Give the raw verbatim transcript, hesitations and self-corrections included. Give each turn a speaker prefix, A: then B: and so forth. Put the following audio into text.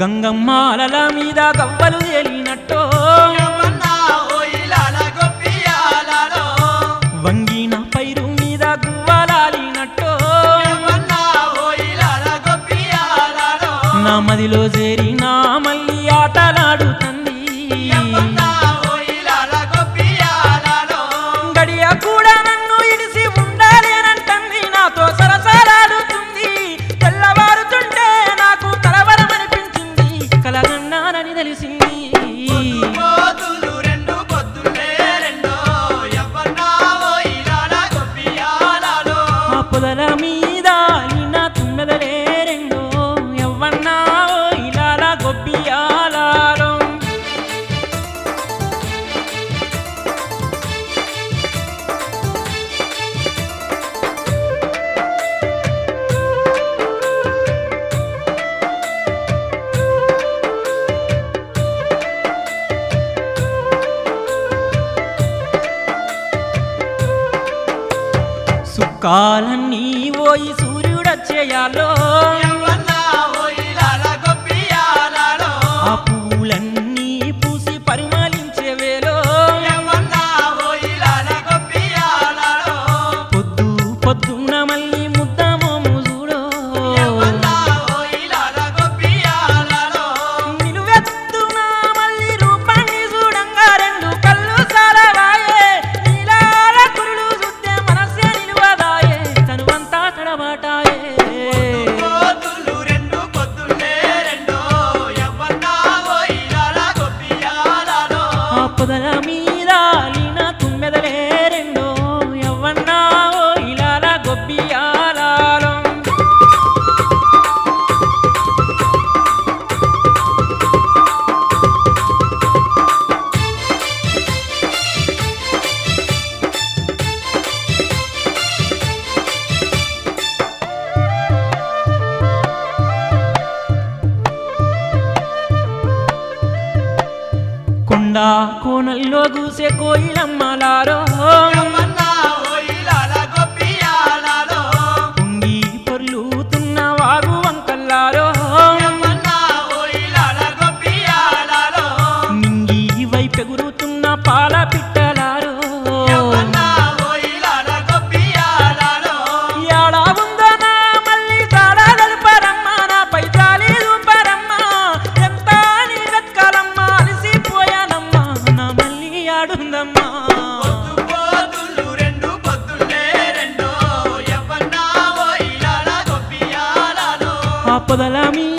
A: గంగమ్మాలల మీద గవ్వలు తేలినట్టో వంగిన పైరు మీద గువ్వలాలినట్టో నా మదిలో చేరి నా మళ్ళీ ఆటలాడుతుంది గడియ కూడా నన్ను ఇడిసి ఉండాలేనంటుంది నాతో సరసలాడుతుంది తెల్లవారుతుంటే నాకు కలవరమనిపించింది కలగన్నానని తెలిసింది ఆ పొదల మీద నా తుమ్మెదలే రెండో ఎవ్వన్నా ఇలా గొబ్బియాలాలో సుక్కాలన్నీ ఓయి సూర్యుడచ్చేయాలో ఆ పూలన్నీ పూసి పరిమళించే వేలో పొద్దు పొద్దున మళ్ళీ ముద్దమోము చూడో నిలువెత్తున మళ్ళీ రూపాన్ని చూడంగా రెండు కళ్ళు సాలవాయే నీలాల కురులు చూస్తే మనసే నిలువదాయే తనువంతా తడబాటాయే పొదల మీద లీనా తుమ్మెదలే రెండో ఎవ్వన్నా ఇలా గొబ్బియాలాలో కొండా కోనల్లో కూసే కోయిలమ్మలారో పొంగి పొర్లుతున్న వాగు వంకల్లారో నింగి వైపెగురుతున్న పాల పిట్టలారో యాడా ఉందో నా మళ్ళీ తాడా గలుపరమ్మా నాపై జాలి చూపరమ్మా ఎంత నీ వెతకాలమ్మా అలసిపోయానమ్మా నా మళ్ళీ ఆడుందమ్మా ఆ పొదల మీ